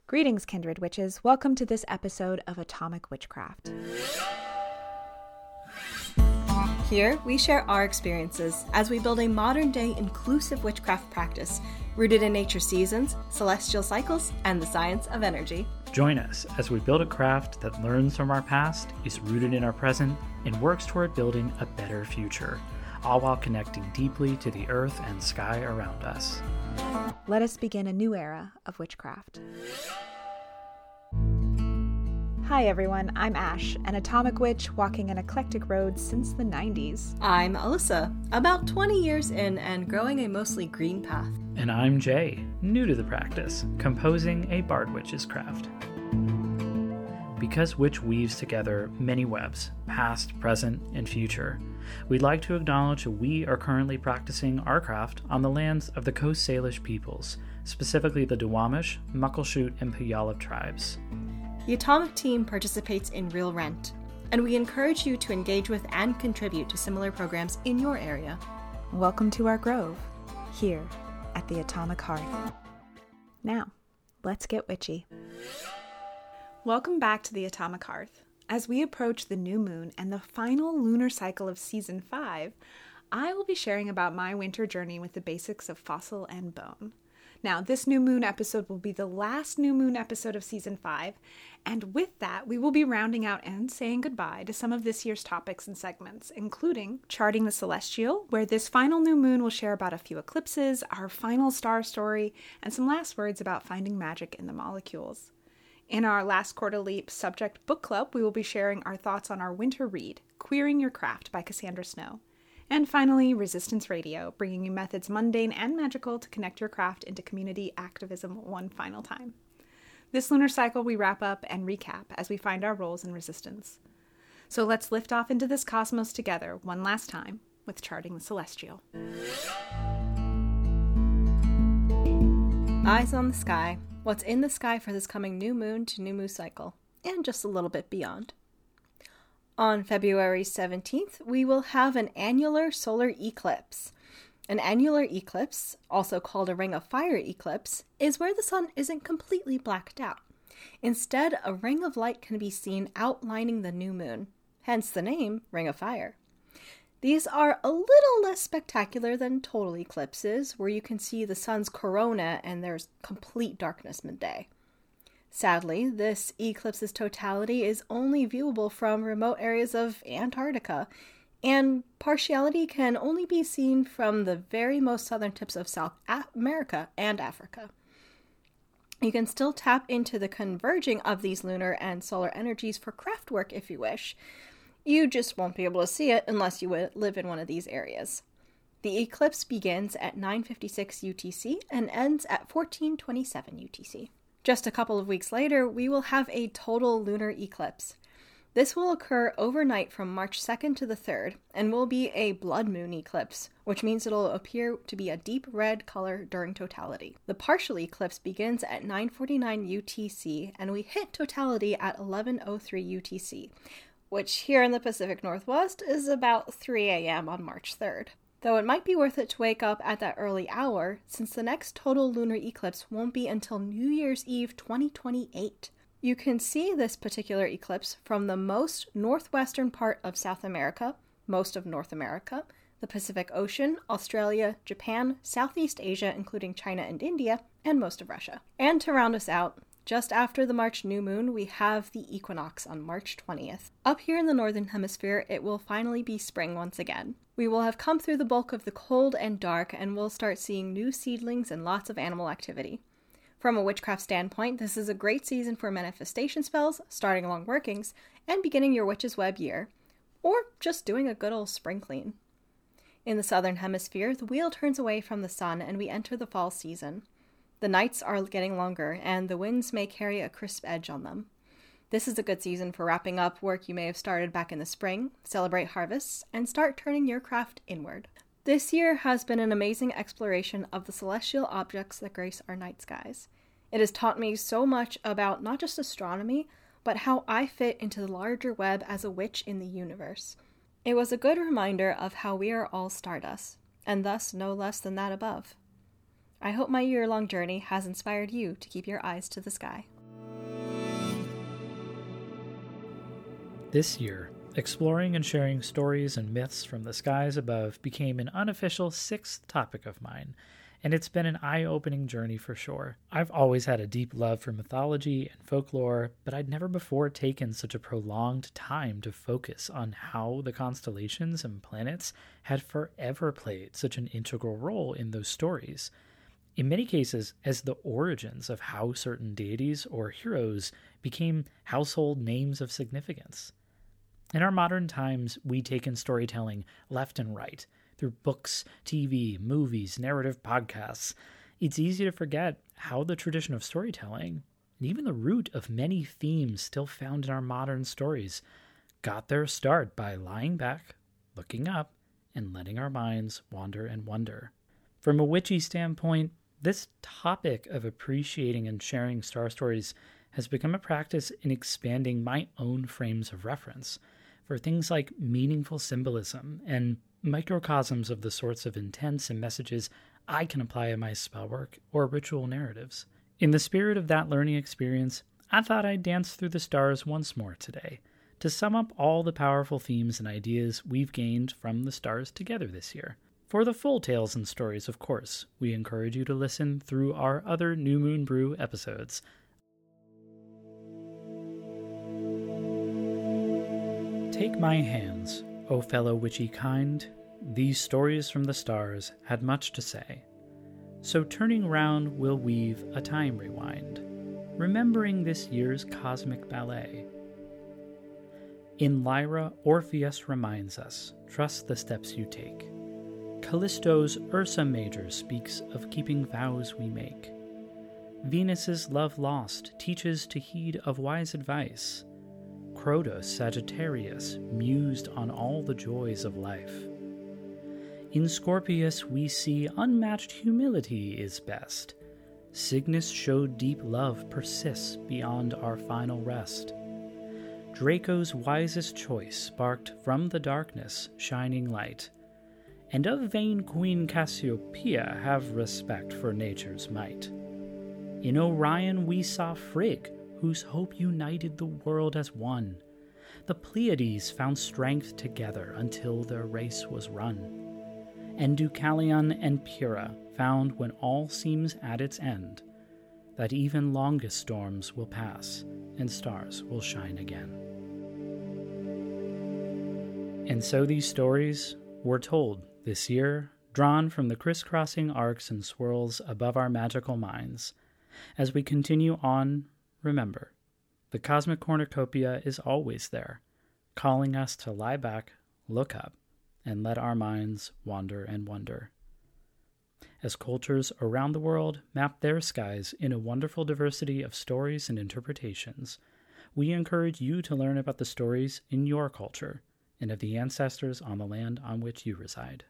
Greetings, kindred witches. Welcome to this episode of Atomic Witchcraft. Here, we share our experiences as we build a modern-day inclusive witchcraft practice rooted in nature's seasons, celestial cycles, and the science of energy. Join us as we build a craft that learns from our past, is rooted in our present, and works toward building a better future, all while connecting deeply to the earth and sky around us. Let us begin a new era of witchcraft. Hi everyone, I'm Ash, an atomic witch walking an eclectic road since the 90s. I'm Alyssa, about 20 years in and growing a mostly green path. And I'm Jay, new to the practice, composing a bard witch's craft. Because witch weaves together many webs, past, present, and future, we'd like to acknowledge that we are currently practicing our craft on the lands of the Coast Salish peoples, specifically the Duwamish, Muckleshoot, and Puyallup tribes. The Atomic team participates in Real Rent, and we encourage you to engage with and contribute to similar programs in your area. Welcome to our grove, here at the Atomic Hearth. Now, let's get witchy. Welcome back to the Atomic Hearth. As we approach the new moon and the final lunar cycle of Season 5, I will be sharing about my winter journey with the basics of fossil and bone. Now, this new moon episode will be the last new moon episode of Season 5, and with that, we will be rounding out and saying goodbye to some of this year's topics and segments, including Charting the Celestial, where this final new moon will share about a few eclipses, our final star story, and some last words about finding magic in the molecules. In our last quarterly subject book club, we will be sharing our thoughts on our winter read, Queering Your Craft by Cassandra Snow. And finally, Resistance Radio, bringing you methods mundane and magical to connect your craft into community activism one final time. This lunar cycle, we wrap up and recap as we find our roles in resistance. So let's lift off into this cosmos together one last time with Charting the Celestial. Eyes on the sky. What's in the sky for this coming new moon to new moon cycle, and just a little bit beyond. On February 17th, we will have an annular solar eclipse. An annular eclipse, also called a ring of fire eclipse, is where the sun isn't completely blacked out. Instead, a ring of light can be seen outlining the new moon, hence the name Ring of Fire. These are a little less spectacular than total eclipses, where you can see the sun's corona and there's complete darkness midday. Sadly, this eclipse's totality is only viewable from remote areas of Antarctica, and partiality can only be seen from the very most southern tips of South America and Africa. You can still tap into the converging of these lunar and solar energies for craft work if you wish. You just won't be able to see it unless you live in one of these areas. The eclipse begins at 9:56 UTC and ends at 14:27 UTC. Just a couple of weeks later, we will have a total lunar eclipse. This will occur overnight from March 2nd to the 3rd, and will be a blood moon eclipse, which means it'll appear to be a deep red color during totality. The partial eclipse begins at 9:49 UTC, and we hit totality at 11:03 UTC, which here in the Pacific Northwest is about 3 a.m. on March 3rd. Though it might be worth it to wake up at that early hour, since the next total lunar eclipse won't be until New Year's Eve 2028. You can see this particular eclipse from the most northwestern part of South America, most of North America, the Pacific Ocean, Australia, Japan, Southeast Asia, including China and India, and most of Russia. And to round us out, just after the March new moon, we have the equinox on March 20th. Up here in the northern hemisphere, it will finally be spring once again. We will have come through the bulk of the cold and dark, and we'll start seeing new seedlings and lots of animal activity. From a witchcraft standpoint, this is a great season for manifestation spells, starting long workings, and beginning your Witch's Web year, or just doing a good old spring clean. In the southern hemisphere, the wheel turns away from the sun and we enter the fall season. The nights are getting longer, and the winds may carry a crisp edge on them. This is a good season for wrapping up work you may have started back in the spring, celebrate harvests, and start turning your craft inward. This year has been an amazing exploration of the celestial objects that grace our night skies. It has taught me so much about not just astronomy, but how I fit into the larger web as a witch in the universe. It was a good reminder of how we are all stardust, and thus no less than that above. I hope my year-long journey has inspired you to keep your eyes to the sky. This year, exploring and sharing stories and myths from the skies above became an unofficial 6th topic of mine, and it's been an eye-opening journey for sure. I've always had a deep love for mythology and folklore, but I'd never before taken such a prolonged time to focus on how the constellations and planets had forever played such an integral role in those stories. In many cases, as the origins of how certain deities or heroes became household names of significance. In our modern times, we take in storytelling left and right, through books, TV, movies, narrative podcasts. It's easy to forget how the tradition of storytelling, and even the root of many themes still found in our modern stories, got their start by lying back, looking up, and letting our minds wander and wonder. From a witchy standpoint, this topic of appreciating and sharing star stories has become a practice in expanding my own frames of reference for things like meaningful symbolism and microcosms of the sorts of intents and messages I can apply in my spellwork or ritual narratives. In the spirit of that learning experience, I thought I'd dance through the stars once more today, to sum up all the powerful themes and ideas we've gained from the stars together this year. For the full tales and stories, of course, we encourage you to listen through our other New Moon Brew episodes. Take my hands, O fellow witchy kind, these stories from the stars had much to say. So turning round we'll weave a time rewind, remembering this year's cosmic ballet. In Lyra, Orpheus reminds us, trust the steps you take. Callisto's Ursa Major speaks of keeping vows we make. Venus's Love Lost teaches to heed of wise advice. Crotos Sagittarius mused on all the joys of life. In Scorpius we see unmatched humility is best. Cygnus showed deep love persists beyond our final rest. Draco's wisest choice sparked from the darkness shining light. And of vain Queen Cassiopeia have respect for nature's might. In Orion we saw Frigg, whose hope united the world as one. The Pleiades found strength together until their race was run. And Deucalion and Pyrrha found when all seems at its end, that even longest storms will pass and stars will shine again. And so these stories were told this year, drawn from the crisscrossing arcs and swirls above our magical minds. As we continue on, remember, the cosmic cornucopia is always there, calling us to lie back, look up, and let our minds wander and wonder. As cultures around the world map their skies in a wonderful diversity of stories and interpretations, we encourage you to learn about the stories in your culture and of the ancestors on the land on which you reside.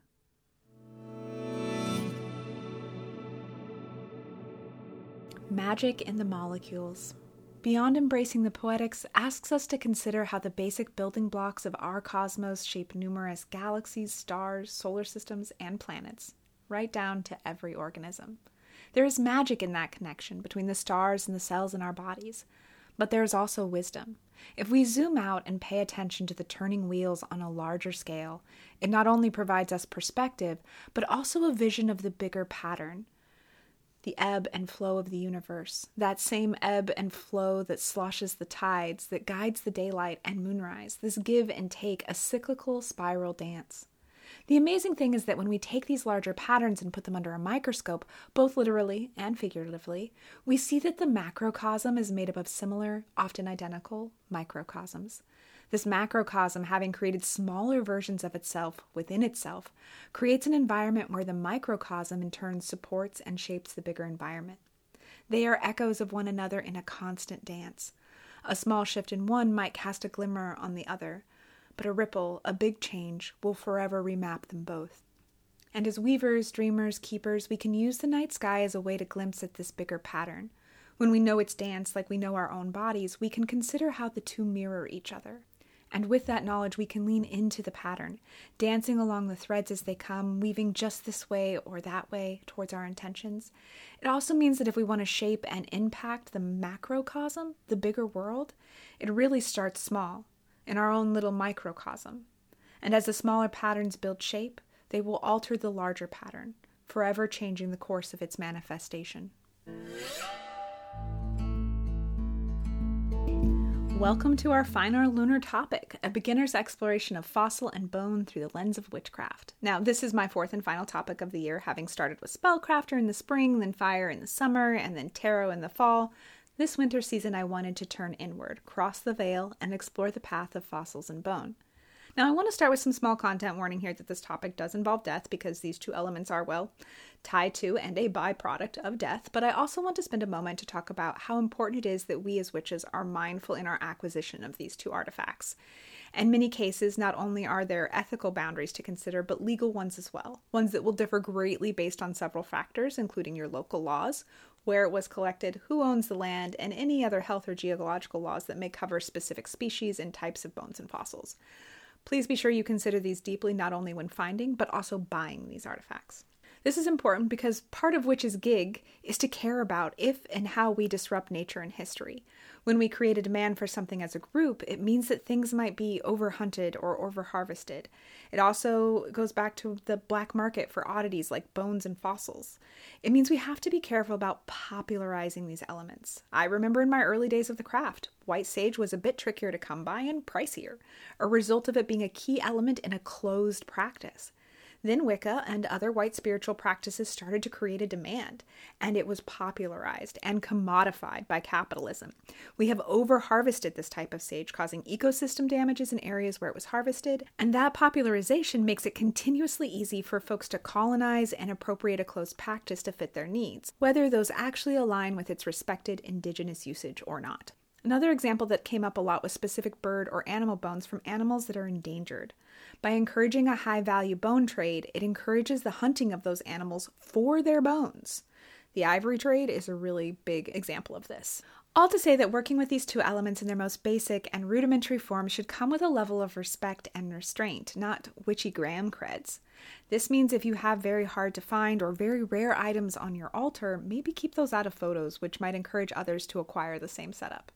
Magic in the molecules. Beyond embracing the poetics asks us to consider how the basic building blocks of our cosmos shape numerous galaxies, stars, solar systems, and planets, right down to every organism. There is magic in that connection between the stars and the cells in our bodies, but there is also wisdom. If we zoom out and pay attention to the turning wheels on a larger scale, it not only provides us perspective, but also a vision of the bigger pattern. The ebb and flow of the universe, that same ebb and flow that sloshes the tides, that guides the daylight and moonrise, this give and take, a cyclical spiral dance. The amazing thing is that when we take these larger patterns and put them under a microscope, both literally and figuratively, we see that the macrocosm is made up of similar, often identical, microcosms. This macrocosm, having created smaller versions of itself within itself, creates an environment where the microcosm in turn supports and shapes the bigger environment. They are echoes of one another in a constant dance. A small shift in one might cast a glimmer on the other, but a ripple, a big change, will forever remap them both. And as weavers, dreamers, keepers, we can use the night sky as a way to glimpse at this bigger pattern. When we know its dance like we know our own bodies, we can consider how the two mirror each other. And with that knowledge, we can lean into the pattern, dancing along the threads as they come, weaving just this way or that way towards our intentions. It also means that if we want to shape and impact the macrocosm, the bigger world, it really starts small. in our own little microcosm. And as the smaller patterns build shape, they will alter the larger pattern, forever changing the course of its manifestation. Welcome to our final lunar topic, a beginner's exploration of fossil and bone through the lens of witchcraft. Now, this is my fourth and final topic of the year, having started with Spellcrafter in the spring, then Fire in the summer, and then Tarot in the fall. This winter season, I wanted to turn inward, cross the veil, and explore the path of fossils and bone. Now, I want to start with some small content warning here that this topic does involve death because these two elements are, well, tied to and a byproduct of death, but I also want to spend a moment to talk about how important it is that we as witches are mindful in our acquisition of these two artifacts. In many cases, not only are there ethical boundaries to consider, but legal ones as well, ones that will differ greatly based on several factors, including your local laws, where it was collected, who owns the land, and any other health or geological laws that may cover specific species and types of bones and fossils. Please be sure you consider these deeply not only when finding, but also buying these artifacts. This is important because part of Witch's gig is to care about if and how we disrupt nature and history. When we create a demand for something as a group, it means that things might be overhunted or overharvested. It also goes back to the black market for oddities like bones and fossils. It means we have to be careful about popularizing these elements. I remember in my early days of the craft, white sage was a bit trickier to come by and pricier, a result of it being a key element in a closed practice. Then Wicca and other white spiritual practices started to create a demand, and it was popularized and commodified by capitalism. We have over-harvested this type of sage, causing ecosystem damages in areas where it was harvested, and that popularization makes it continuously easy for folks to colonize and appropriate a closed practice to fit their needs, whether those actually align with its respected indigenous usage or not. Another example that came up a lot was specific bird or animal bones from animals that are endangered. By encouraging a high-value bone trade, it encourages the hunting of those animals for their bones. The ivory trade is a really big example of this. All to say that working with these two elements in their most basic and rudimentary form should come with a level of respect and restraint, not witchy gram creds. This means if you have very hard to find or very rare items on your altar, maybe keep those out of photos, which might encourage others to acquire the same setup.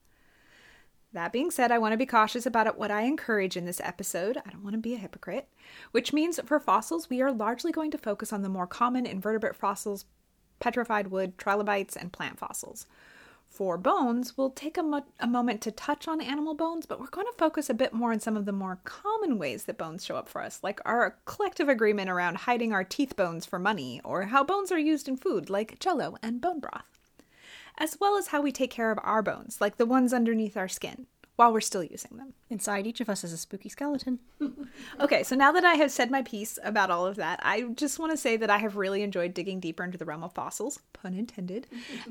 That being said, I want to be cautious about what I encourage in this episode. I don't want to be a hypocrite, which means for fossils, we are largely going to focus on the more common invertebrate fossils, petrified wood, trilobites, and plant fossils. For bones, we'll take a moment to touch on animal bones, but we're going to focus a bit more on some of the more common ways that bones show up for us, like our collective agreement around hiding our teeth bones for money, or how bones are used in food, like Jell-O and bone broth, as well as how we take care of our bones, like the ones underneath our skin, while we're still using them. Inside each of us is a spooky skeleton. Okay, so now that I have said my piece about all of that, I just want to say that I have really enjoyed digging deeper into the realm of fossils, pun intended.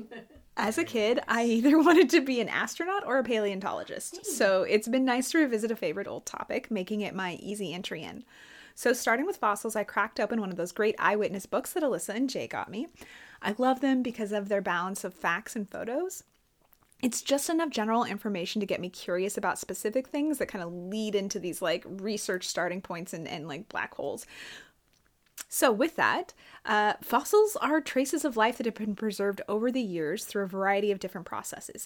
As a kid, I either wanted to be an astronaut or a paleontologist, so it's been nice to revisit a favorite old topic, making it my easy entry in. So starting with fossils, I cracked open one of those great eyewitness books that Alyssa and Jay got me. I love them because of their balance of facts and photos. It's just enough general information to get me curious about specific things that kind of lead into these like research starting points and like black holes. So with that, fossils are traces of life that have been preserved over the years through a variety of different processes.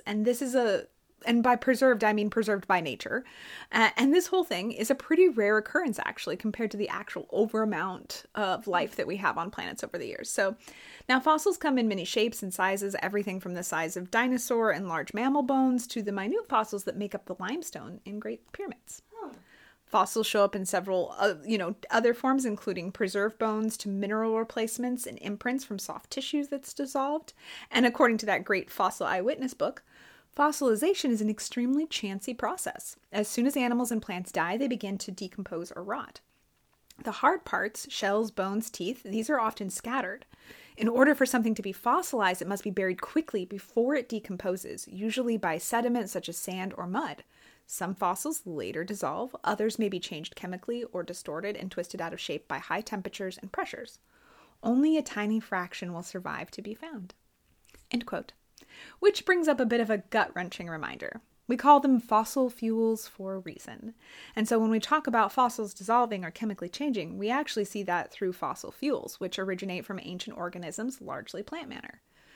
And by preserved, I mean preserved by nature. And this whole thing is a pretty rare occurrence, actually, compared to the actual over amount of life that we have on planets over the years. So now fossils come in many shapes and sizes, everything from the size of dinosaur and large mammal bones to the minute fossils that make up the limestone in Great Pyramids. Fossils show up in several, other forms, including preserved bones to mineral replacements and imprints from soft tissues that's dissolved. And according to that great fossil eyewitness book, fossilization is an extremely chancy process. As soon as animals and plants die, they begin to decompose or rot. The hard parts, shells, bones, teeth, these are often scattered. In order for something to be fossilized, it must be buried quickly before it decomposes, usually by sediment such as sand or mud. Some fossils later dissolve, others may be changed chemically or distorted and twisted out of shape by high temperatures and pressures. Only a tiny fraction will survive to be found. End quote. Which brings up a bit of a gut-wrenching reminder. We call them fossil fuels for a reason. And so when we talk about fossils dissolving or chemically changing, we actually see that through fossil fuels, which originate from ancient organisms, largely plant matter.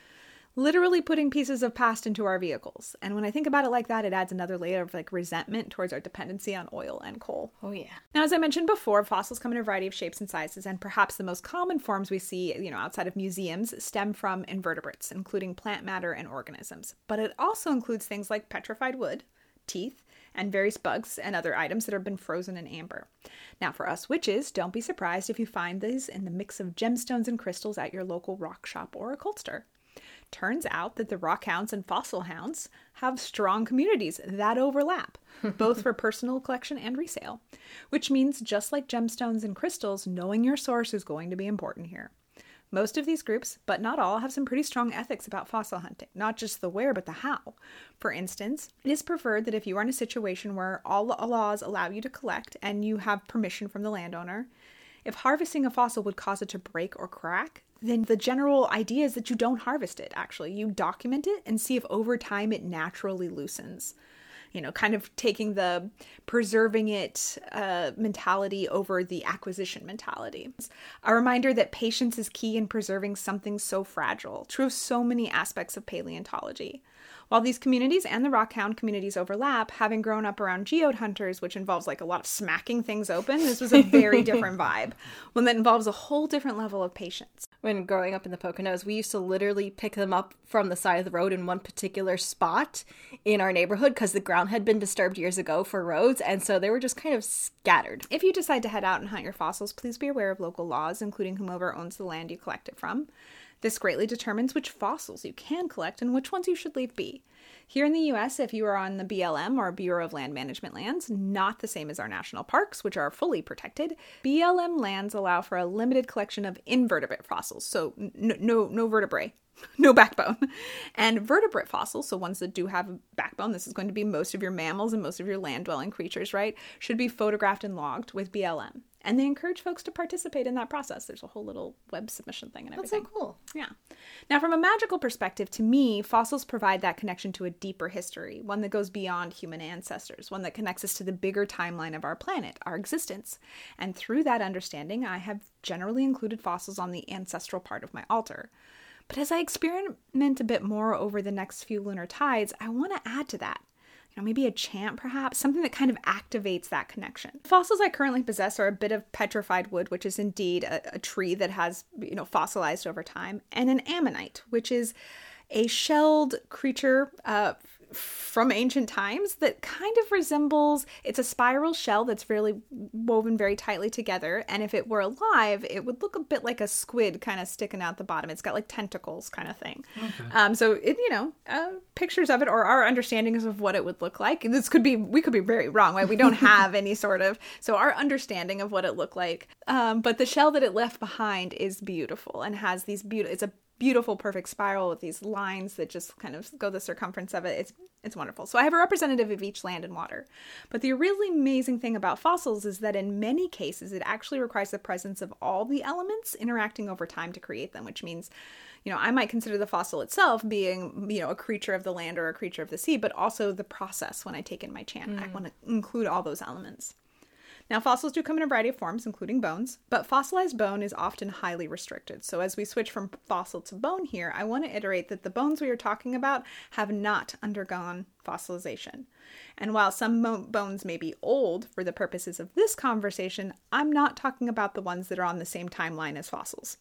literally putting pieces of past into our vehicles. And when I think about it like that, it adds another layer of like resentment towards our dependency on oil and coal. Oh, yeah. Now, as I mentioned before, fossils come in a variety of shapes and sizes, and perhaps the most common forms we see, outside of museums stem from invertebrates, including plant matter and organisms. But it also includes things like petrified wood, teeth, and various bugs and other items that have been frozen in amber. Now, for us witches, don't be surprised if you find these in the mix of gemstones and crystals at your local rock shop or occult store. Turns out that the rock hounds and fossil hounds have strong communities that overlap, both for personal collection and resale, which means just like gemstones and crystals, knowing your source is going to be important here. Most of these groups, but not all, have some pretty strong ethics about fossil hunting, not just the where, but the how. For instance, it is preferred that if you are in a situation where all laws allow you to collect and you have permission from the landowner, if harvesting a fossil would cause it to break or crack, then the general idea is that you don't harvest it, actually. You document it and see if over time it naturally loosens. Kind of taking the preserving it mentality over the acquisition mentality. A reminder that patience is key in preserving something so fragile, true of so many aspects of paleontology. While these communities and the rockhound communities overlap, having grown up around geode hunters, which involves like a lot of smacking things open, this was a very different vibe. One that involves a whole different level of patience. When growing up in the Poconos, we used to literally pick them up from the side of the road in one particular spot in our neighborhood because the ground had been disturbed years ago for roads, and so they were just kind of scattered. If you decide to head out and hunt your fossils, please be aware of local laws, including whomever owns the land you collect it from. This greatly determines which fossils you can collect and which ones you should leave be. Here in the U.S., if you are on the BLM, or Bureau of Land Management lands, not the same as our national parks, which are fully protected, BLM lands allow for a limited collection of invertebrate fossils, so no vertebrae. No backbone. And vertebrate fossils, so ones that do have a backbone, this is going to be most of your mammals and most of your land-dwelling creatures, right, should be photographed and logged with BLM. And they encourage folks to participate in that process. There's a whole little web submission thing and everything. That's so cool. Yeah. Now, from a magical perspective, to me, fossils provide that connection to a deeper history, one that goes beyond human ancestors, one that connects us to the bigger timeline of our planet, our existence. And through that understanding, I have generally included fossils on the ancestral part of my altar. But as I experiment a bit more over the next few lunar tides, I want to add to that. Maybe a chant perhaps, something that kind of activates that connection. The fossils I currently possess are a bit of petrified wood, which is indeed a tree that has, fossilized over time, and an ammonite, which is a shelled creature from ancient times that kind of resembles, it's a spiral shell that's really woven very tightly together, and if it were alive, it would look a bit like a squid kind of sticking out the bottom. It's got like tentacles kind of thing. Okay. So it, pictures of it or our understandings of what it would look like. We could be very wrong, right? We don't have any sort of, so our understanding of what it looked like. But the shell that it left behind is beautiful and has these it's a beautiful, perfect spiral with these lines that just kind of go the circumference of it. It's wonderful. So I have a representative of each land and water. But the really amazing thing about fossils is that in many cases, it actually requires the presence of all the elements interacting over time to create them, which means, I might consider the fossil itself being, a creature of the land or a creature of the sea, but also the process when I take in my chant. I want to include all those elements. Now, fossils do come in a variety of forms, including bones, but fossilized bone is often highly restricted. So as we switch from fossil to bone here, I want to iterate that the bones we are talking about have not undergone fossilization. And while some bones may be old for the purposes of this conversation, I'm not talking about the ones that are on the same timeline as fossils.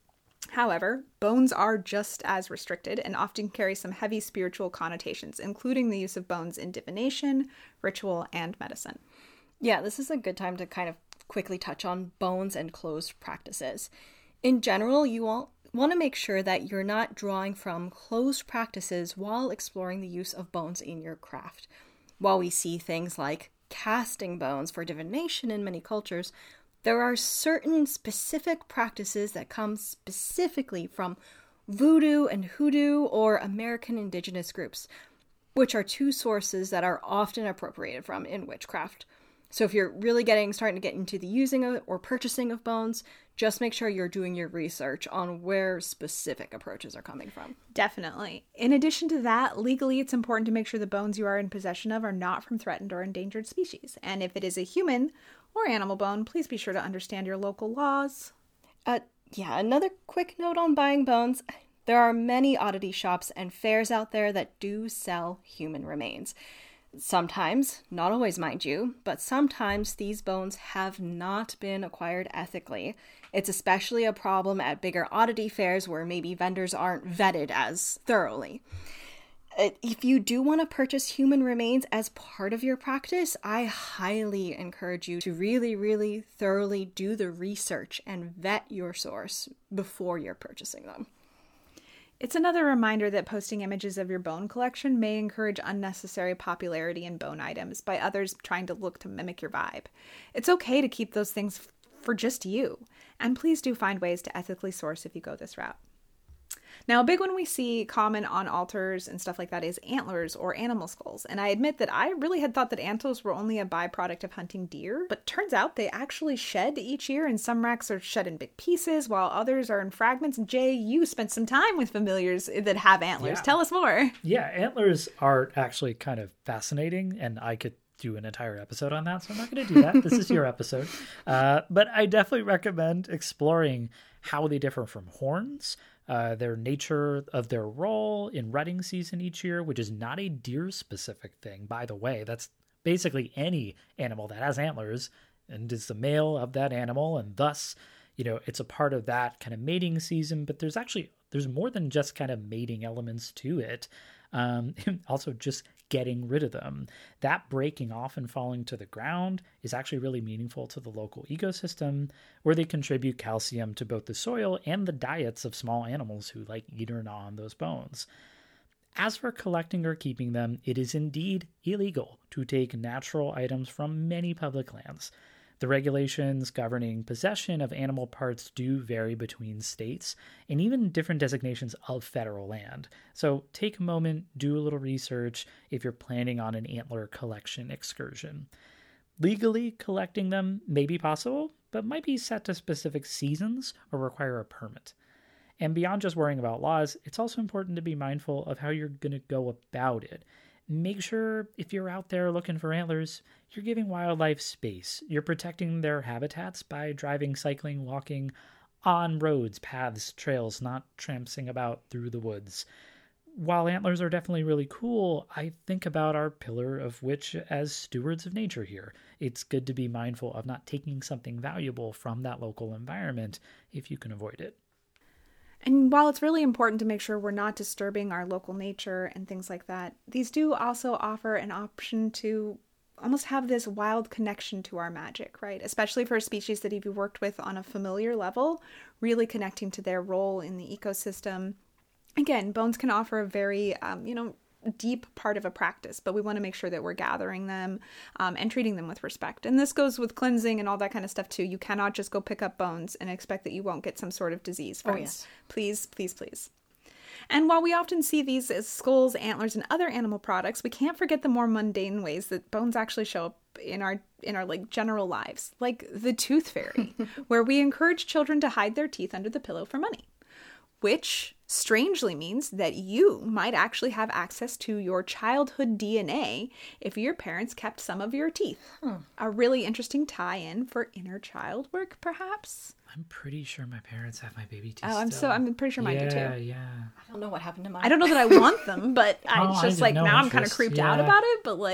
However, bones are just as restricted and often carry some heavy spiritual connotations, including the use of bones in divination, ritual, and medicine. Yeah, this is a good time to kind of quickly touch on bones and closed practices. In general, you want to make sure that you're not drawing from closed practices while exploring the use of bones in your craft. While we see things like casting bones for divination in many cultures, there are certain specific practices that come specifically from voodoo and hoodoo or American indigenous groups, which are two sources that are often appropriated from in witchcraft. So if you're really starting to get into the using of or purchasing of bones, just make sure you're doing your research on where specific approaches are coming from. Definitely. In addition to that, legally, it's important to make sure the bones you are in possession of are not from threatened or endangered species. And if it is a human or animal bone, please be sure to understand your local laws. Another quick note on buying bones. There are many oddity shops and fairs out there that do sell human remains. Sometimes, not always mind you, but sometimes these bones have not been acquired ethically. It's especially a problem at bigger oddity fairs where maybe vendors aren't vetted as thoroughly. If you do want to purchase human remains as part of your practice, I highly encourage you to really, really thoroughly do the research and vet your source before you're purchasing them. It's another reminder that posting images of your bone collection may encourage unnecessary popularity in bone items by others trying to look to mimic your vibe. It's okay to keep those things for just you, and please do find ways to ethically source if you go this route. Now, a big one we see common on altars and stuff like that is antlers or animal skulls. And I admit that I really had thought that antlers were only a byproduct of hunting deer, but turns out they actually shed each year, and some racks are shed in big pieces while others are in fragments. Jay, you spent some time with familiars that have antlers. Yeah. Tell us more. Yeah, antlers are actually kind of fascinating, and I could do an entire episode on that, so I'm not going to do that. This is your episode. But I definitely recommend exploring how they differ from horns, their nature of their role in rutting season each year, which is not a deer-specific thing, by the way. That's basically any animal that has antlers and is the male of that animal, and thus, it's a part of that kind of mating season. But there's more than just kind of mating elements to it. Also just getting rid of them. That breaking off and falling to the ground is actually really meaningful to the local ecosystem, where they contribute calcium to both the soil and the diets of small animals who eat or gnaw on those bones. As for collecting or keeping them, it is indeed illegal to take natural items from many public lands. The regulations governing possession of animal parts do vary between states and even different designations of federal land. So take a moment, do a little research if you're planning on an antler collection excursion. Legally collecting them may be possible, but might be set to specific seasons or require a permit. And beyond just worrying about laws, it's also important to be mindful of how you're going to go about it. Make sure if you're out there looking for antlers, you're giving wildlife space. You're protecting their habitats by driving, cycling, walking on roads, paths, trails, not tramping about through the woods. While antlers are definitely really cool, I think about our pillar of witch as stewards of nature here. It's good to be mindful of not taking something valuable from that local environment if you can avoid it. And while it's really important to make sure we're not disturbing our local nature and things like that, these do also offer an option to almost have this wild connection to our magic, right? Especially for a species that you've worked with on a familiar level, really connecting to their role in the ecosystem. Again, bones can offer a very, deep part of a practice, but we want to make sure that we're gathering them and treating them with respect. And this goes with cleansing and all that kind of stuff too. You cannot just go pick up bones and expect that you won't get some sort of disease, friends. Yes. Please, please, please. And while we often see these as skulls, antlers, and other animal products, we can't forget the more mundane ways that bones actually show up in our general lives, like the tooth fairy, where we encourage children to hide their teeth under the pillow for money, which strangely means that you might actually have access to your childhood DNA if your parents kept some of your teeth. A really interesting tie-in for inner child work, perhaps? I'm pretty sure my parents have my baby teeth. I'm pretty sure mine do too. Yeah. I don't know what happened to mine. I don't know that I want them, but it's just now I'm kind of creeped out Yeah. about it, but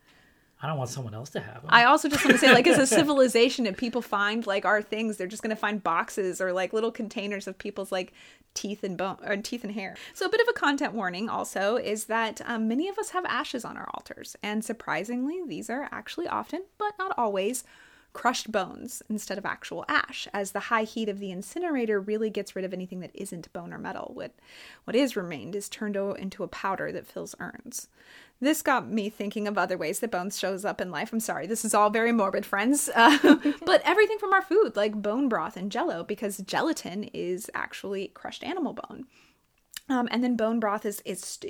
I don't want someone else to have them. I also just want to say, as a civilization, if people find our things, they're just going to find boxes or little containers of people's teeth and bone or teeth and hair. So a bit of a content warning also is that many of us have ashes on our altars, and surprisingly, these are actually often, but not always, crushed bones instead of actual ash, as the high heat of the incinerator really gets rid of anything that isn't bone or metal. What is remained is turned into a powder that fills urns. This got me thinking of other ways that bones shows up in life. I'm sorry, this is all very morbid, friends. But everything from our food, like bone broth and jello, because gelatin is actually crushed animal bone. And then bone broth is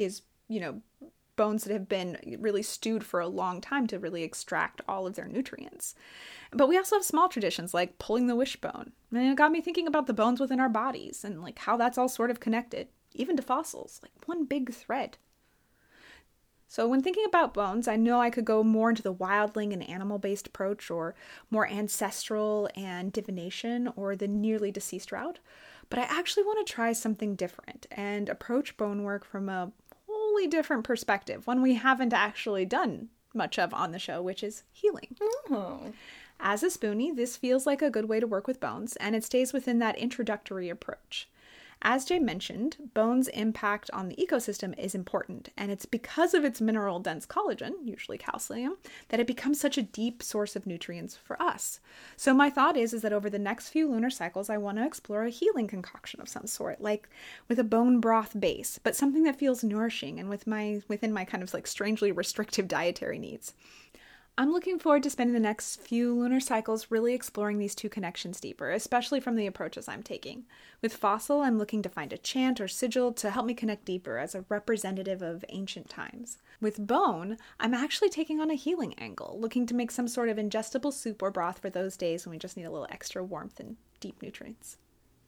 bones that have been really stewed for a long time to really extract all of their nutrients. But we also have small traditions like pulling the wishbone. And it got me thinking about the bones within our bodies and how that's all sort of connected, even to fossils, one big thread. So when thinking about bones, I know I could go more into the wildling and animal-based approach, or more ancestral and divination, or the nearly deceased route. but I actually want to try something different and approach bone work from a wholly different perspective, one we haven't actually done much of on the show, which is healing. Oh. As a spoonie, this feels like a good way to work with bones, and it stays within that introductory approach. As Jay mentioned, bone's impact on the ecosystem is important, and it's because of its mineral-dense collagen, usually calcium, that it becomes such a deep source of nutrients for us. So my thought is that over the next few lunar cycles, I want to explore a healing concoction of some sort, like with a bone broth base, but something that feels nourishing and within my kind of like strangely restrictive dietary needs. I'm looking forward to spending the next few lunar cycles really exploring these two connections deeper, especially from the approaches I'm taking. With Fossil, I'm looking to find a chant or sigil to help me connect deeper as a representative of ancient times. With Bone, I'm actually taking on a healing angle, looking to make some sort of ingestible soup or broth for those days when we just need a little extra warmth and deep nutrients.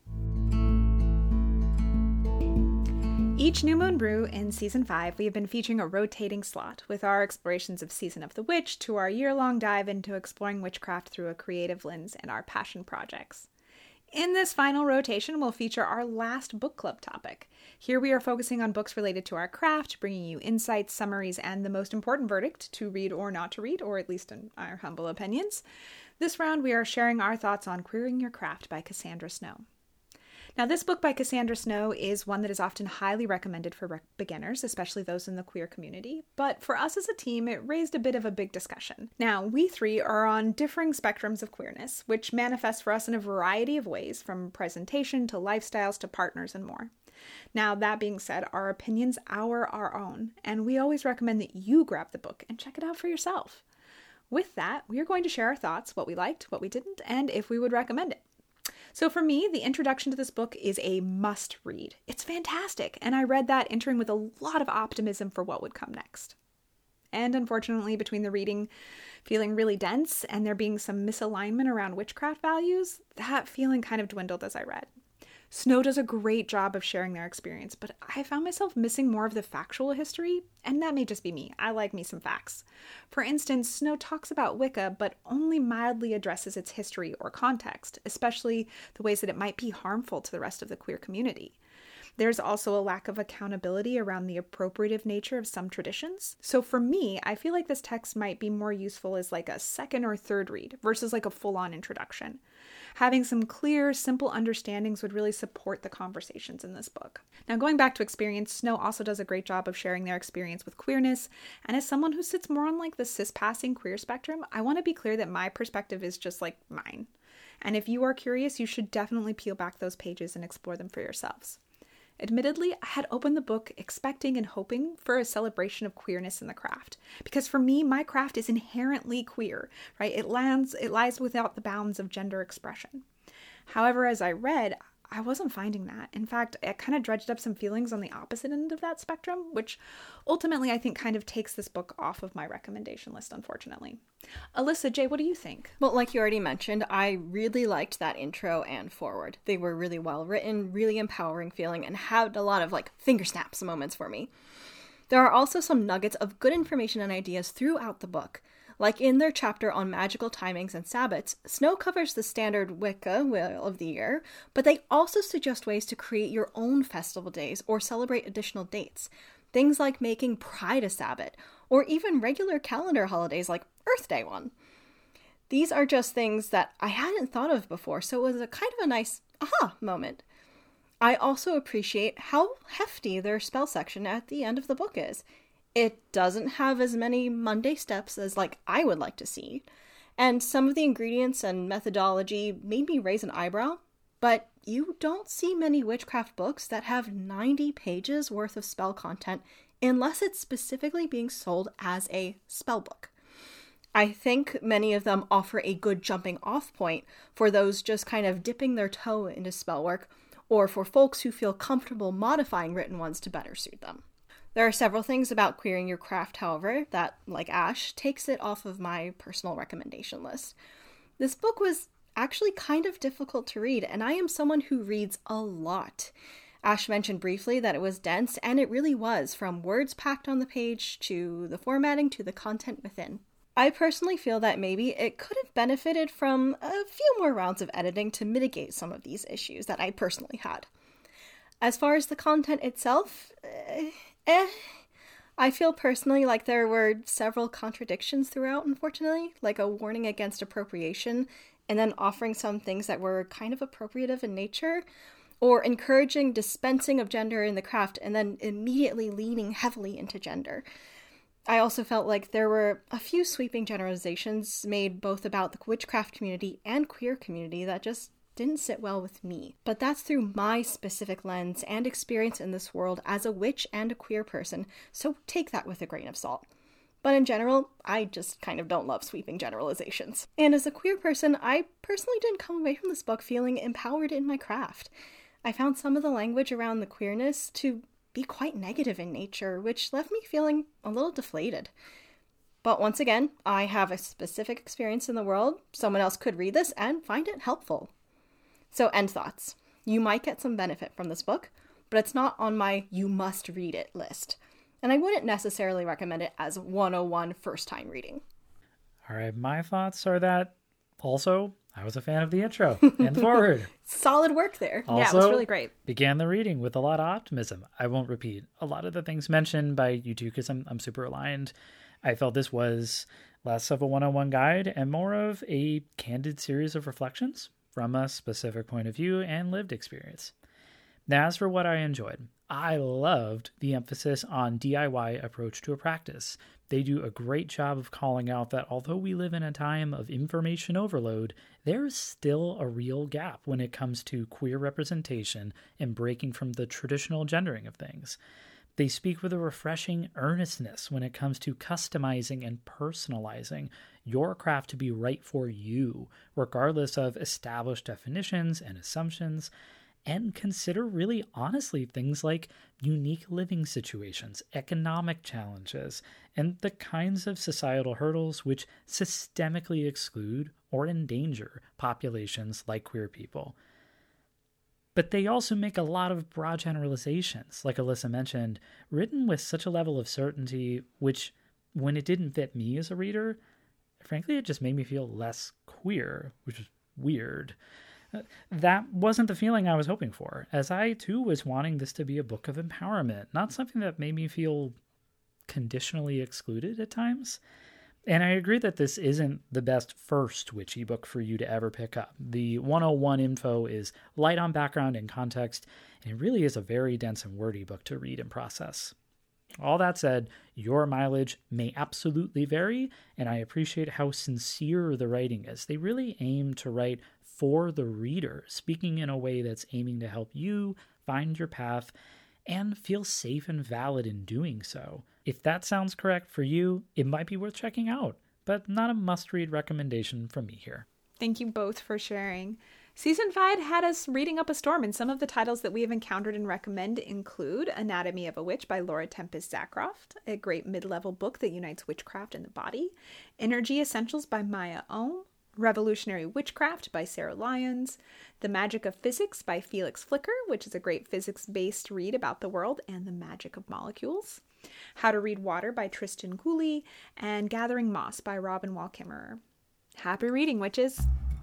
Each New Moon Brew in Season 5, we have been featuring a rotating slot, with our explorations of Season of the Witch to our year-long dive into exploring witchcraft through a creative lens and our passion projects. In this final rotation, we'll feature our last book club topic. Here we are focusing on books related to our craft, bringing you insights, summaries, and the most important verdict, to read or not to read, or at least in our humble opinions. This round, we are sharing our thoughts on Queering Your Craft by Cassandra Snow. Now, this book by Cassandra Snow is one that is often highly recommended for beginners, especially those in the queer community. But for us as a team, it raised a bit of a big discussion. Now, we three are on differing spectrums of queerness, which manifests for us in a variety of ways, from presentation to lifestyles to partners and more. Now, that being said, our opinions are our own, and we always recommend that you grab the book and check it out for yourself. With that, we are going to share our thoughts, what we liked, what we didn't, and if we would recommend it. So for me, the introduction to this book is a must read. It's fantastic, and I read that entering with a lot of optimism for what would come next. And unfortunately, between the reading feeling really dense and there being some misalignment around witchcraft values, that feeling kind of dwindled as I read. Snow does a great job of sharing their experience, but I found myself missing more of the factual history, and that may just be me. I like me some facts. For instance, Snow talks about Wicca, but only mildly addresses its history or context, especially the ways that it might be harmful to the rest of the queer community. There's also a lack of accountability around the appropriative nature of some traditions. So for me, I feel like this text might be more useful as like a second or third read versus like a full-on introduction. Having some clear, simple understandings would really support the conversations in this book. Now, going back to experience, Snow also does a great job of sharing their experience with queerness, and as someone who sits more on like the cis-passing queer spectrum, I want to be clear that my perspective is just like mine. And if you are curious, you should definitely peel back those pages and explore them for yourselves. Admittedly, I had opened the book expecting and hoping for a celebration of queerness in the craft. Because for me, my craft is inherently queer, right? It lies without the bounds of gender expression. However, as I read, I wasn't finding that. In fact, it kind of dredged up some feelings on the opposite end of that spectrum, which ultimately I think kind of takes this book off of my recommendation list, unfortunately. Alyssa, Jay, what do you think? Well, like you already mentioned, I really liked that intro and forward. They were really well written, really empowering feeling, and had a lot of like finger snaps moments for me. There are also some nuggets of good information and ideas throughout the book. Like in their chapter on magical timings and Sabbats, Snow covers the standard Wicca Wheel of the Year, but they also suggest ways to create your own festival days or celebrate additional dates. Things like making Pride a Sabbat, or even regular calendar holidays like Earth Day one. These are just things that I hadn't thought of before, so it was a kind of a nice aha moment. I also appreciate how hefty their spell section at the end of the book is. It doesn't have as many Monday steps as like I would like to see, and some of the ingredients and methodology made me raise an eyebrow, but you don't see many witchcraft books that have 90 pages worth of spell content unless it's specifically being sold as a spell book. I think many of them offer a good jumping off point for those just kind of dipping their toe into spell work, or for folks who feel comfortable modifying written ones to better suit them. There are several things about Queering Your Craft, however, that, like Ash, takes it off of my personal recommendation list. This book was actually kind of difficult to read, and I am someone who reads a lot. Ash mentioned briefly that it was dense, and it really was, from words packed on the page to the formatting to the content within. I personally feel that maybe it could have benefited from a few more rounds of editing to mitigate some of these issues that I personally had. As far as the content itself, I feel personally like there were several contradictions throughout, unfortunately, like a warning against appropriation, and then offering some things that were kind of appropriative in nature, or encouraging dispensing of gender in the craft and then immediately leaning heavily into gender. I also felt like there were a few sweeping generalizations made both about the witchcraft community and queer community that just didn't sit well with me. But that's through my specific lens and experience in this world as a witch and a queer person, so take that with a grain of salt. But in general, I just kind of don't love sweeping generalizations. And as a queer person, I personally didn't come away from this book feeling empowered in my craft. I found some of the language around the queerness to be quite negative in nature, which left me feeling a little deflated. But once again, I have a specific experience in the world. Someone else could read this and find it helpful. So end thoughts. You might get some benefit from this book, but it's not on my you must read it list. And I wouldn't necessarily recommend it as 101 first time reading. All right, my thoughts are that also I was a fan of the intro and the forward. Solid work there. Also, yeah, it was really great. Began the reading with a lot of optimism. I won't repeat a lot of the things mentioned by you two because I'm super aligned. I felt this was less of a one-on-one guide and more of a candid series of reflections from a specific point of view and lived experience. Now, as for what I enjoyed, I loved the emphasis on DIY approach to a practice. They do a great job of calling out that although we live in a time of information overload, there is still a real gap when it comes to queer representation and breaking from the traditional gendering of things. They speak with a refreshing earnestness when it comes to customizing and personalizing your craft to be right for you, regardless of established definitions and assumptions, and consider really honestly things like unique living situations, economic challenges, and the kinds of societal hurdles which systemically exclude or endanger populations like queer people. But they also make a lot of broad generalizations, like Alyssa mentioned, written with such a level of certainty, which, when it didn't fit me as a reader, frankly, it just made me feel less queer, which was weird. That wasn't the feeling I was hoping for, as I too was wanting this to be a book of empowerment, not something that made me feel conditionally excluded at times. And I agree that this isn't the best first witchy book for you to ever pick up. The 101 info is light on background and context, and it really is a very dense and wordy book to read and process. All that said, your mileage may absolutely vary, and I appreciate how sincere the writing is. They really aim to write for the reader, speaking in a way that's aiming to help you find your path and feel safe and valid in doing so. If that sounds correct for you, it might be worth checking out, but not a must-read recommendation from me here. Thank you both for sharing. Season 5 had us reading up a storm, and some of the titles that we have encountered and recommend include Anatomy of a Witch by Laura Tempest Zackroft, a great mid-level book that unites witchcraft and the body, Energy Essentials by Maya Ohm, Revolutionary Witchcraft by Sarah Lyons, The Magic of Physics by Felix Flicker, which is a great physics-based read about the world and the magic of molecules, How to Read Water by Tristan Cooley, and Gathering Moss by Robin Wall Kimmerer. Happy reading, witches!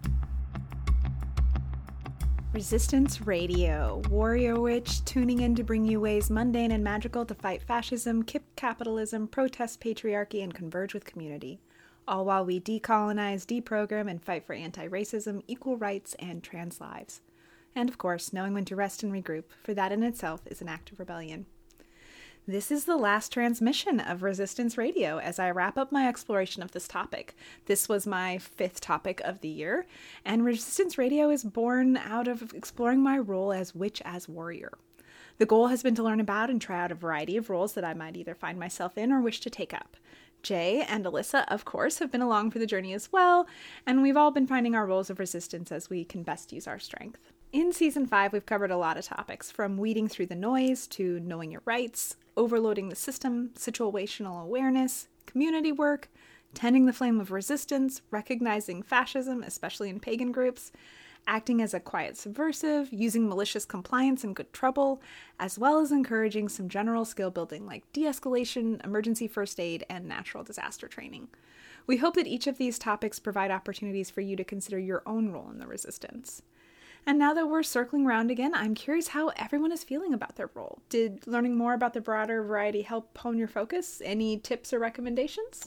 Resistance Radio, warrior witch tuning in to bring you ways mundane and magical to fight fascism, kick capitalism, protest patriarchy, and converge with community. All while we decolonize, deprogram, and fight for anti-racism, equal rights, and trans lives. And of course, knowing when to rest and regroup, for that in itself is an act of rebellion. This is the last transmission of Resistance Radio as I wrap up my exploration of this topic. This was my 5th topic of the year, and Resistance Radio is born out of exploring my role as witch as warrior. The goal has been to learn about and try out a variety of roles that I might either find myself in or wish to take up. Jay and Alyssa, of course, have been along for the journey as well, and we've all been finding our roles of resistance as we can best use our strength. In Season 5, we've covered a lot of topics, from weeding through the noise to knowing your rights, overloading the system, situational awareness, community work, tending the flame of resistance, recognizing fascism, especially in pagan groups, acting as a quiet subversive, using malicious compliance and good trouble, as well as encouraging some general skill building like de-escalation, emergency first aid, and natural disaster training. We hope that each of these topics provide opportunities for you to consider your own role in the resistance. And now that we're circling around again, I'm curious how everyone is feeling about their role. Did learning more about the broader variety help hone your focus? Any tips or recommendations?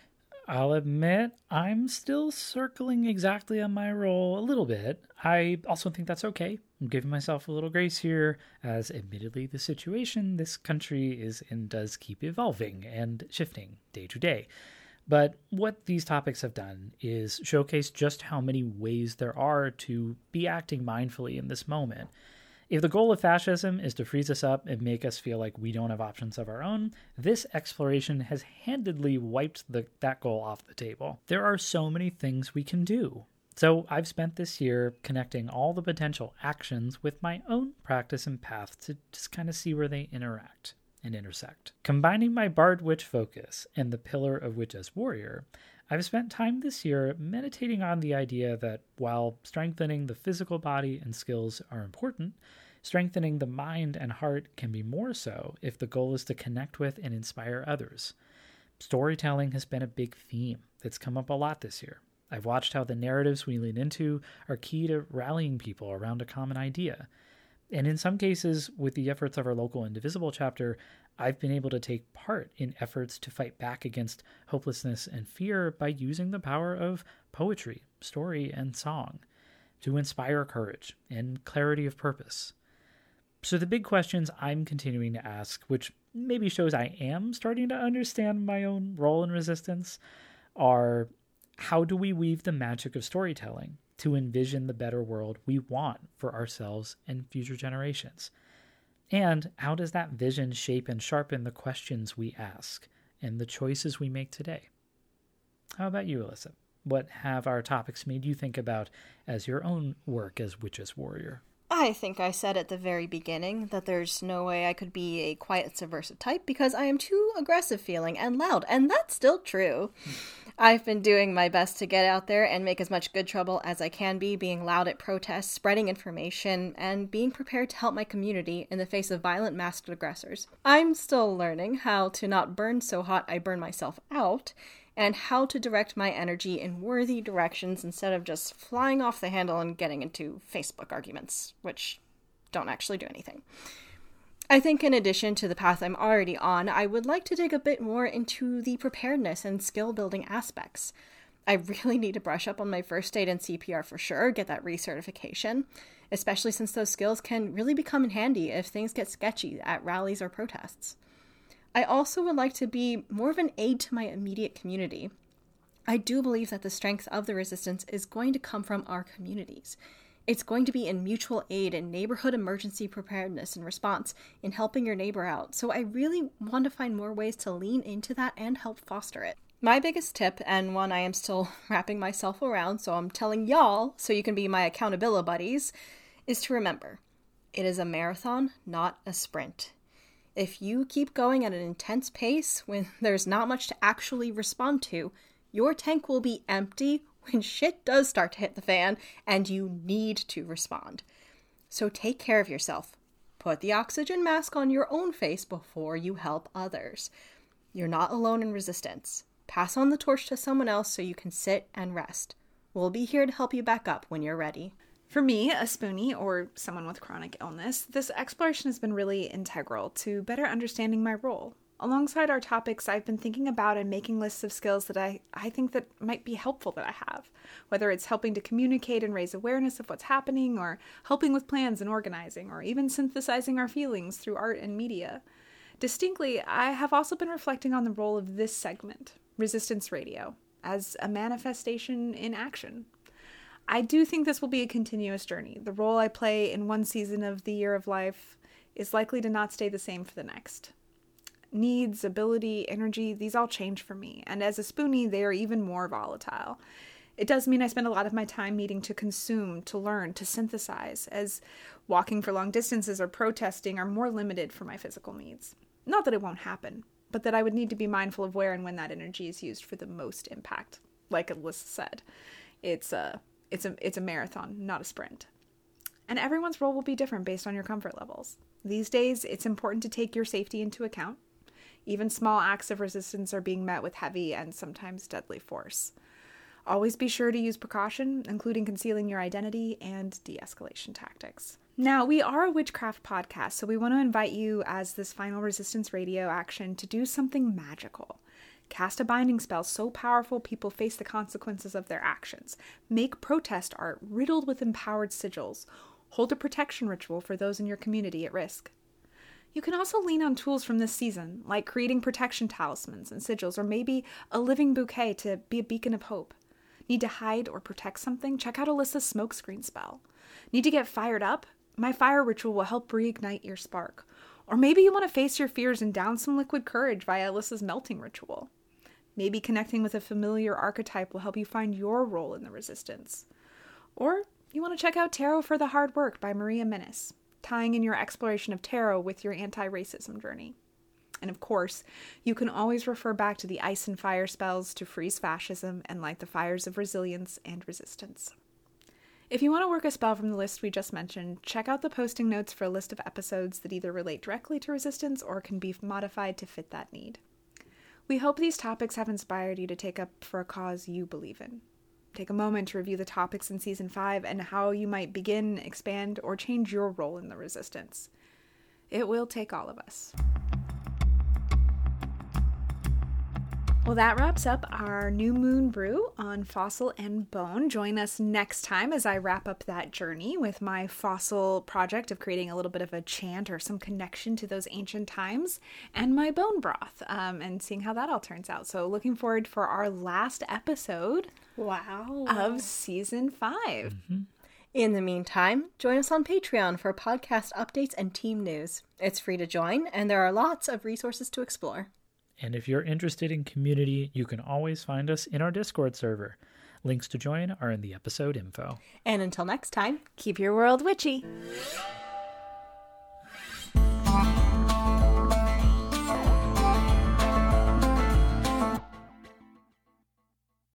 I'll admit, I'm still circling exactly on my role a little bit. I also think that's okay. I'm giving myself a little grace here, as admittedly the situation this country is in does keep evolving and shifting day to day. But what these topics have done is showcase just how many ways there are to be acting mindfully in this moment. If the goal of fascism is to freeze us up and make us feel like we don't have options of our own, this exploration has handedly wiped that goal off the table. There are so many things we can do. So I've spent this year connecting all the potential actions with my own practice and path to just kind of see where they interact and intersect. Combining my Bard Witch focus and the pillar of Witch as Warrior, I've spent time this year meditating on the idea that while strengthening the physical body and skills are important, strengthening the mind and heart can be more so if the goal is to connect with and inspire others. Storytelling has been a big theme that's come up a lot this year. I've watched how the narratives we lean into are key to rallying people around a common idea. And in some cases, with the efforts of our local Indivisible chapter, I've been able to take part in efforts to fight back against hopelessness and fear by using the power of poetry, story, and song to inspire courage and clarity of purpose. So the big questions I'm continuing to ask, which maybe shows I am starting to understand my own role in resistance, are how do we weave the magic of storytelling to envision the better world we want for ourselves and future generations? And how does that vision shape and sharpen the questions we ask and the choices we make today? How about you, Alyssa? What have our topics made you think about as your own work as Witch as Warrior? I think I said at the very beginning that there's no way I could be a quiet subversive type because I am too aggressive feeling and loud, and that's still true. I've been doing my best to get out there and make as much good trouble as I can be, being loud at protests, spreading information, and being prepared to help my community in the face of violent masked aggressors. I'm still learning how to not burn so hot I burn myself out, and how to direct my energy in worthy directions instead of just flying off the handle and getting into Facebook arguments, which don't actually do anything. I think in addition to the path I'm already on, I would like to dig a bit more into the preparedness and skill building aspects. I really need to brush up on my first aid and CPR for sure, get that recertification, especially since those skills can really become in handy if things get sketchy at rallies or protests. I also would like to be more of an aid to my immediate community. I do believe that the strength of the resistance is going to come from our communities. It's going to be in mutual aid and neighborhood emergency preparedness and response in helping your neighbor out. So I really want to find more ways to lean into that and help foster it. My biggest tip, and one I am still wrapping myself around, so I'm telling y'all so you can be my accountability buddies, is to remember, it is a marathon, not a sprint. If you keep going at an intense pace when there's not much to actually respond to, your tank will be empty when shit does start to hit the fan and you need to respond. So take care of yourself. Put the oxygen mask on your own face before you help others. You're not alone in resistance. Pass on the torch to someone else so you can sit and rest. We'll be here to help you back up when you're ready. For me, a spoonie, or someone with chronic illness, this exploration has been really integral to better understanding my role. Alongside our topics, I've been thinking about and making lists of skills that I think that might be helpful that I have, whether it's helping to communicate and raise awareness of what's happening, or helping with plans and organizing, or even synthesizing our feelings through art and media. Distinctly, I have also been reflecting on the role of this segment, Resistance Radio, as a manifestation in action. I do think this will be a continuous journey. The role I play in one season of the year of life is likely to not stay the same for the next. Needs, ability, energy, these all change for me, and as a spoonie, they are even more volatile. It does mean I spend a lot of my time needing to consume, to learn, to synthesize, as walking for long distances or protesting are more limited for my physical needs. Not that it won't happen, but that I would need to be mindful of where and when that energy is used for the most impact. Like Alyssa said, it's It's a marathon, not a sprint. And everyone's role will be different based on your comfort levels. These days, it's important to take your safety into account. Even small acts of resistance are being met with heavy and sometimes deadly force. Always be sure to use precaution, including concealing your identity and de-escalation tactics. Now, we are a witchcraft podcast, so we want to invite you as this final resistance radio action to do something magical. Cast a binding spell so powerful people face the consequences of their actions. Make protest art riddled with empowered sigils. Hold a protection ritual for those in your community at risk. You can also lean on tools from this season, like creating protection talismans and sigils, or maybe a living bouquet to be a beacon of hope. Need to hide or protect something? Check out Alyssa's smokescreen spell. Need to get fired up? My fire ritual will help reignite your spark. Or maybe you want to face your fears and down some liquid courage via Alyssa's melting ritual. Maybe connecting with a familiar archetype will help you find your role in the resistance. Or you want to check out Tarot for the Hard Work by Maria Menace, tying in your exploration of tarot with your anti-racism journey. And of course, you can always refer back to the ice and fire spells to freeze fascism and light the fires of resilience and resistance. If you want to work a spell from the list we just mentioned, check out the posting notes for a list of episodes that either relate directly to resistance or can be modified to fit that need. We hope these topics have inspired you to take up for a cause you believe in. Take a moment to review the topics in Season 5 and how you might begin, expand, or change your role in the resistance. It will take all of us. Well, that wraps up our New Moon Brew on Fossil and Bone. Join us next time as I wrap up that journey with my fossil project of creating a little bit of a chant or some connection to those ancient times, and my bone broth, and seeing how that all turns out. So looking forward for our last episode of Season 5. Mm-hmm. In the meantime, join us on Patreon for podcast updates and team news. It's free to join, and there are lots of resources to explore. And if you're interested in community, you can always find us in our Discord server. Links to join are in the episode info. And until next time, keep your world witchy.